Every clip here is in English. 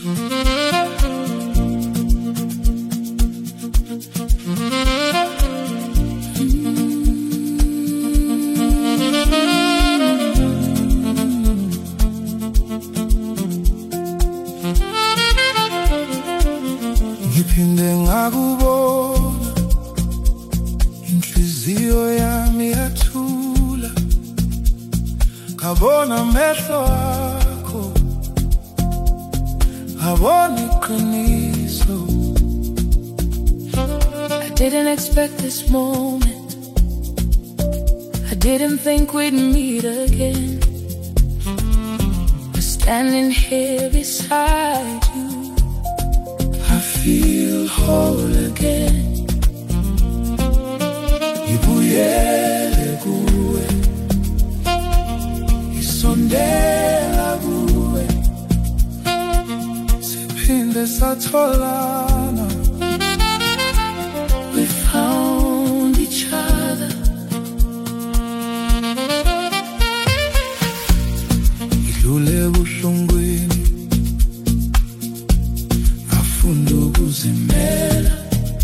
Ngiphinde ngakubona inhliziyo yami yathula, ngabona amehlo akho, ngabona iqiniso. I didn't expect this moment, I didn't think we'd meet again. We're standing here beside you, I feel whole again. Ngibuyele kuwe, ngisondela kuwe, siphinde satholana. we found each other. Ngidlule buhlungwini, ngafunda ukuzimela,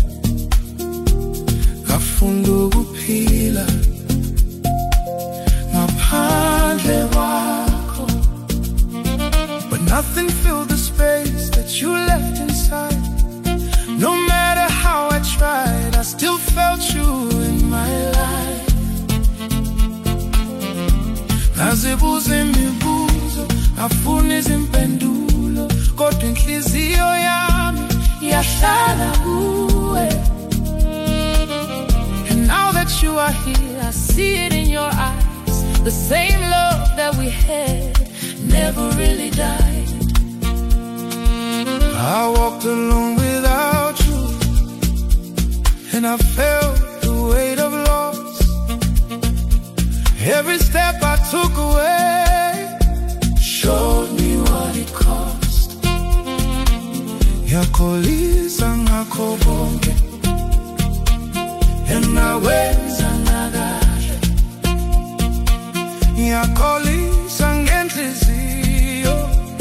ngafunda ukuphila ngaphandle kwakho. But nothing filled the space that you left inside. No matter how I tried, I still felt you in my life. Ngazibuza imibuzo, ngafuna izimpendulo, kodwa inhliziyo yami yahlala kuwe. And now that you are here, I see it in your eyes. The same love that we had never really died. I walked alone without you, and I felt the weight of loss. Every step I took away showed me what it cost. Yakholisa ngakho bonke, and nawenza nakahle. Yakholisa ngenhliziyo,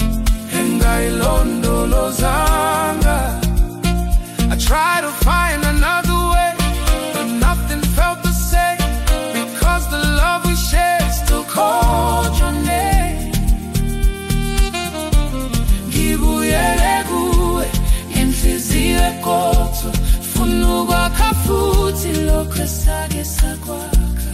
engayilondolozanga. I tried to find another way, but nothing felt the same, because the love we shared still called your name. Ngibuyele kuwe, inhliziyo eqotho, funa ukwakha futhi lokho esake sakwakha.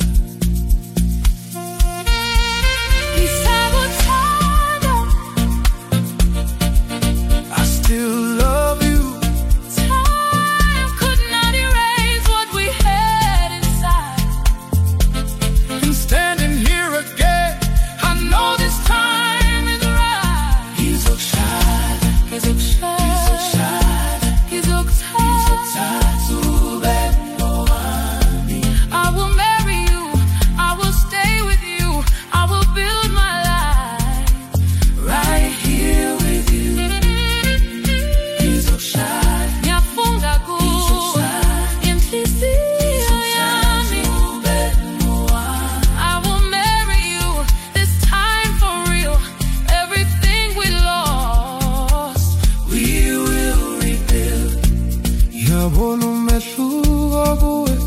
I still love you. Time could not erase what we had inside. And standing here again, I know this time is right. Ngizokushada, Ngizokushada, ngizokuthatha ube ngowami. I will marry you, I will stay with you, I will build my life Right here with you. Ngizokushada, ngiyafunga kuwe, inhliziyo yami. ube ngowami. I will marry you, this time for real. Everything we lost, We will rebuild. Ngiyabona umehluko kuwe,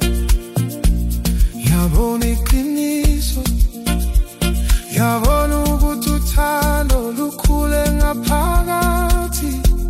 ngiyabona iqiniso, ngiyabona ukuthi uthando lukhule ngaphakathi.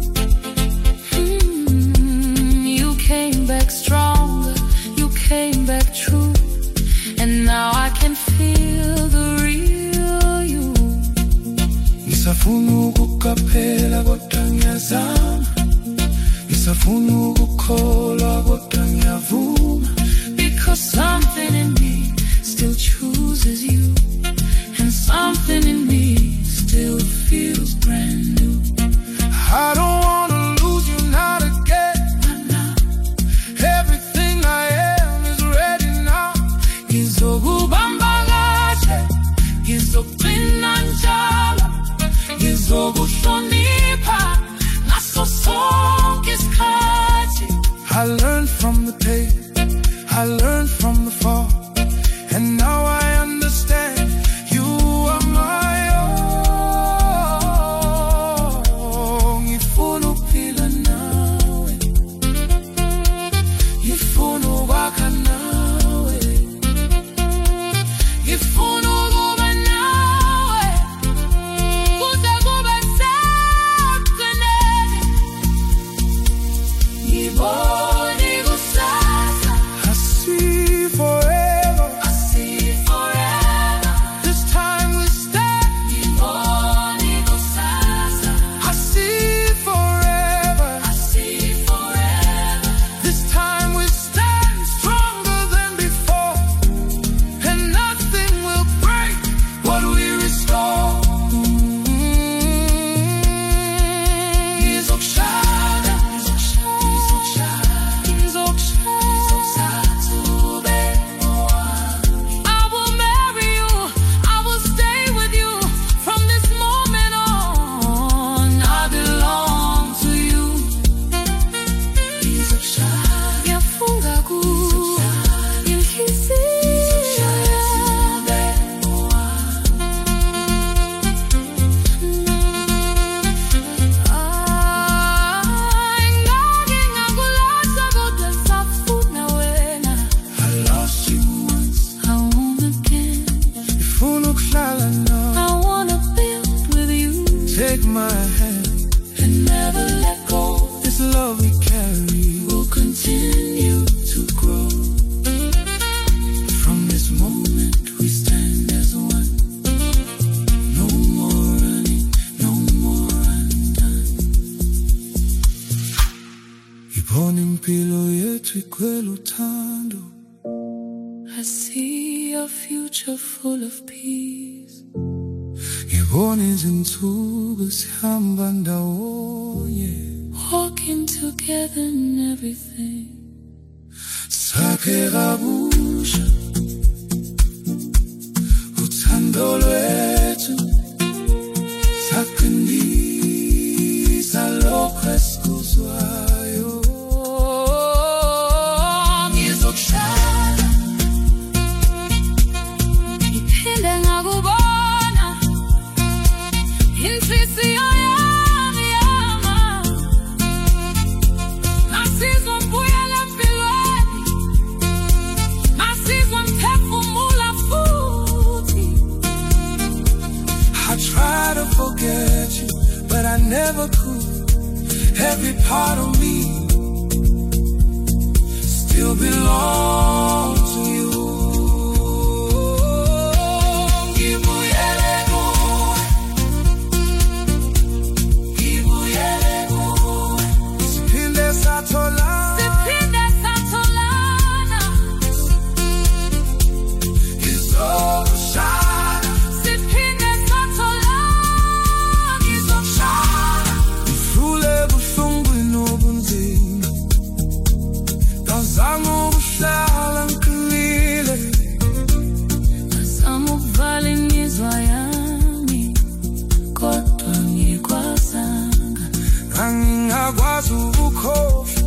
you came back stronger, you came back true, and now I can feel the real you. Ngisafuna ukukaphela kodwa ngiyazama, ngisafuna ukukholwa kodwa ngiyavuma. Because something in me still chooses you, and something in me still feels brand new. I don't wanna lose you, not again. Everything I am is ready now. Ngizokubamba kahle, ngizoqina njalo, ngizokuhlonipha ngaso sonke isikhathi. I learned from the pain, I learned from the fall, and now I understand you are my own. I see a future full of peace. Walking together in everything. Uthando lwethu sakunisa lokho esikuzwayo. Ngizokuhlala ngiphinde ngakubona inhliziyo yami yama. Nasizwa ngibuyela empilweni, nasizwa ngiphefumula futhi. I try to forget you, but I never could. Every part of me still belongs to you. Ngibuyele kuwe, ngibuyele kuwe. Siphinde satholana, Siphinde satholana. ngizokushaya, Siphinde satholana. ngizokushaya. Ngihlule ebuhlungwini obunzima, ngazama ukuhlala ngiqinile. Ngazama ukuvala imizwa yami, kodwa ngikwazanga. Angingakwazi ukukhohlwa,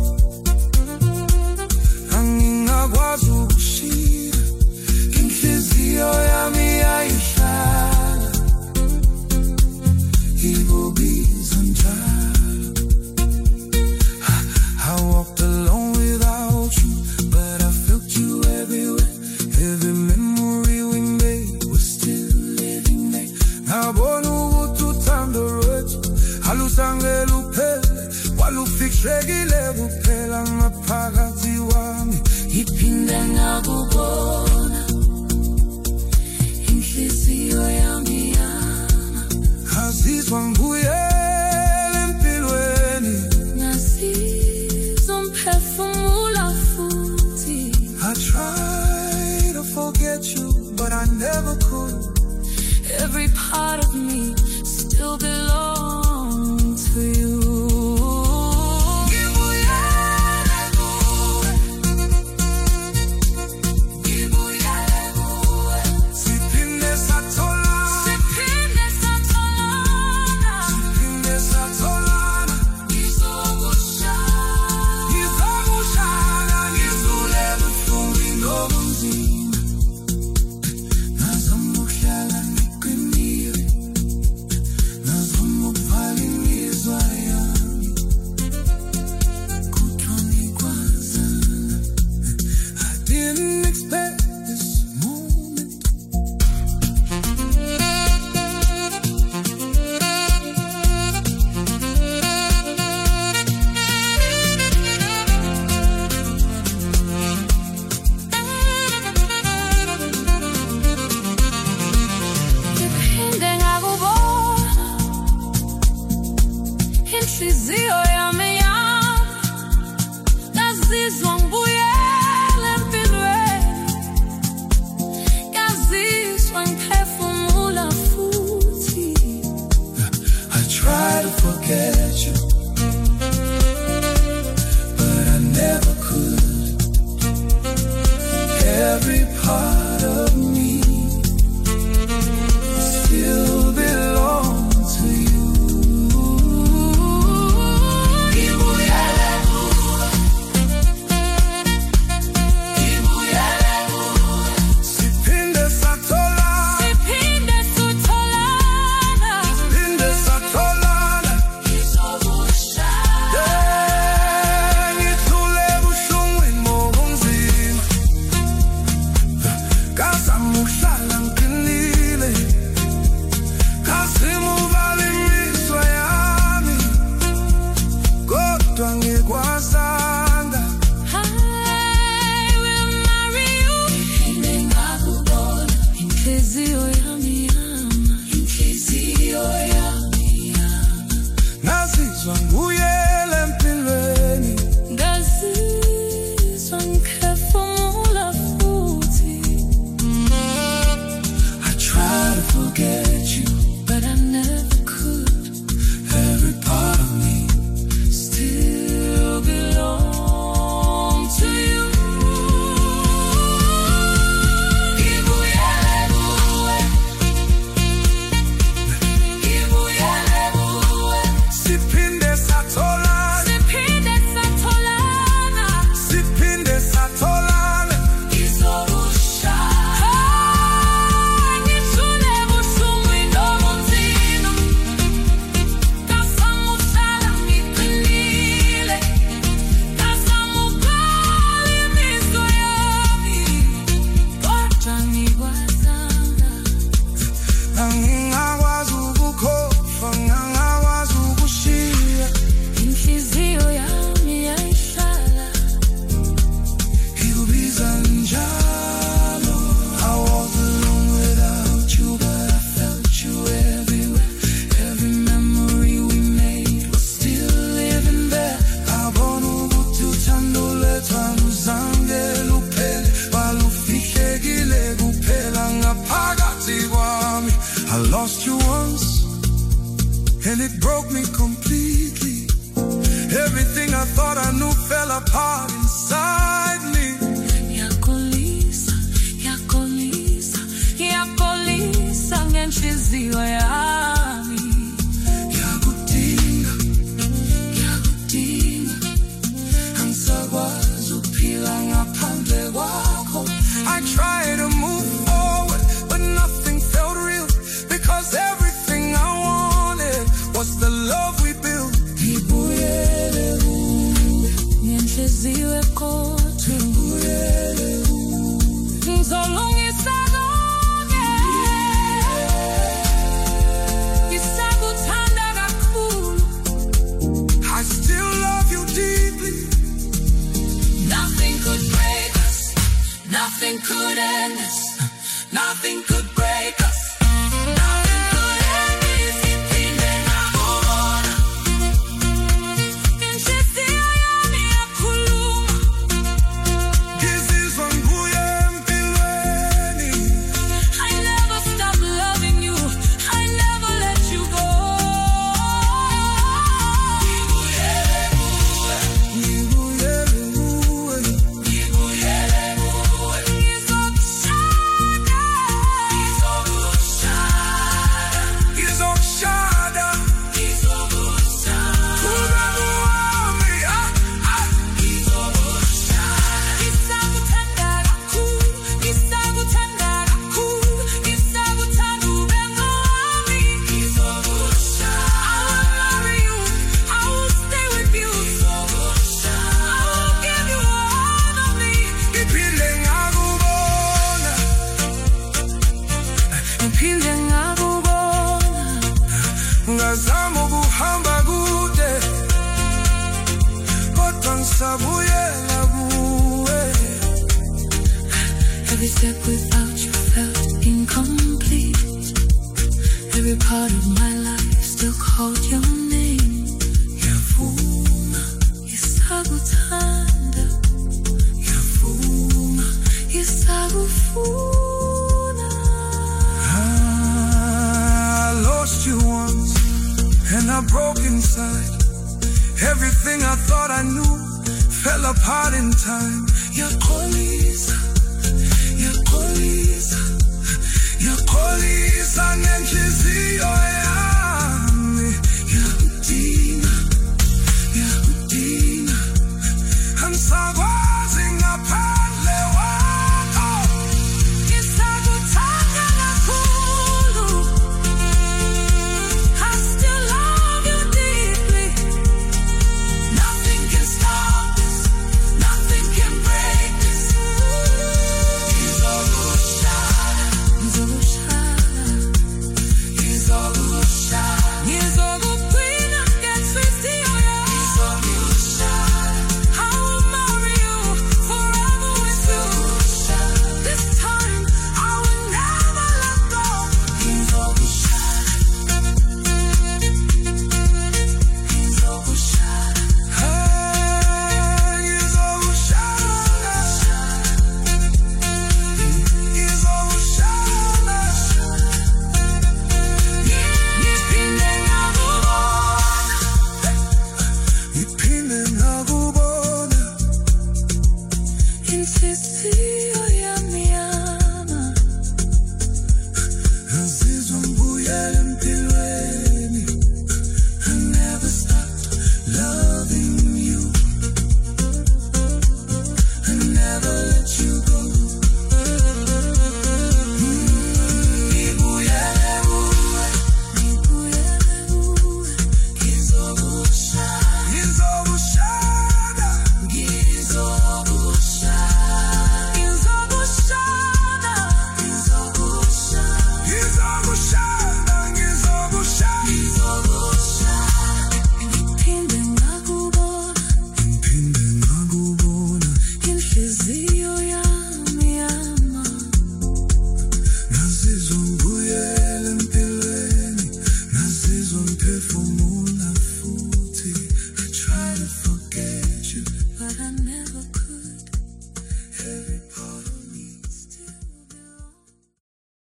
angingakwazi ukushiya. Inhliziyo yami yayihlala ikubiza njalo. I walked alone without you, but I felt you everywhere. Every memory we made was still living there. Ngabona ukuthi uthando lwethu alusange luphele, walufihlekile kuphela ngaphakathi wami. Ngiphinde ngakubona inhliziyo yami yama. Ngazizwa ngibuyela empilweni. Nasizwa ngiphefumula futhi. I tried to forget you, but I never could. Every part of me still belongs to you. Ngibuyele kuwe, ngibuyele kuwe. Siphinde satholana, Siphinde satholana. siphinde satholana. Ngizokushaya, Ngizokushaya, ngizule ebuhlungwini obunzima. Ngazama ukuhlala ngiqinile, ngazama ukuvala imizwa yami, kodwa ngikwazana. I didn't expect this moment. ngiphinde ngakubona inhliziyo yami yama. Ngazizwa ngibuyela empilweni, ngazizwa ngiphefumula futhi. I try to forget you, but I never could. Every part of me still belongs to you. Ngibuyele kuwe, ngibuyele kuwe. Siphinde satholana, Siphinde satholana. siphinde satholana. Ngizokushaya, Ngithule ebuhlungwini obunzima, ngazama ukuhlala ngiqinile, ngazama ukuvala imizwa yami, kodwa ngikwazanga. I will marry you. Ngiphinde ngakubona inhliziyo yami yama. Inhliziyo yami yama. Ngazizwa ngibuyela empilweni. Ngazizwa you once, and it broke me completely. Everything I thought I knew fell apart inside me. Yakolisa, yakolisa, yakolisa ngenhliziyo yami. Yakudinga, yakudinga, angisakwazi ukuphila ngaphandle kwakho. I tried to move forward, but nothing felt real, because everything I wanted was the love we built. Ngibuyele kuwe, ngenhliziyo ekhothwe, ngibuyele kuwe, ngizolungisa konke. Ngisakuthanda kakhulu. I still love you deeply. Nothing could break us, nothing could end us, nothing could break us. Nothing could end this. Iphinde ngakubona. Inhliziyo yami yakhuluma. Ngizizwa ngibuye empilweni. I never stop loving you, I never let you go. Ngibuyele kuwe, ngibuyele kuwe, Ngibuyele kuwe. Ngizokushada, ngizokushada, ngizokushada. ngizokushada. Ubaba wami, Ngizokushada. Ngisakuthanda kakhulu, ngisakuthanda kakhulu, ngisakuthanda ube ngami. Ngizokushada. I will marry you, I will stay with you. Ngizokushada. I will give you all of me. ngiphinde ngakubona. Ngiphinde ngakubona. Ngazama ukuhamba kude, kodwa ngisabuyela kuwe. Every step without you felt incomplete. Every part of my life still called your name. Ngiyafuna, Ngisakuthanda, ngiyafuna. ngisakufuna. I lost you once, and I broke inside. Everything I thought I knew fell apart in time. Yakolisa, yakolisa, yakolisa ngenhliziyo yami.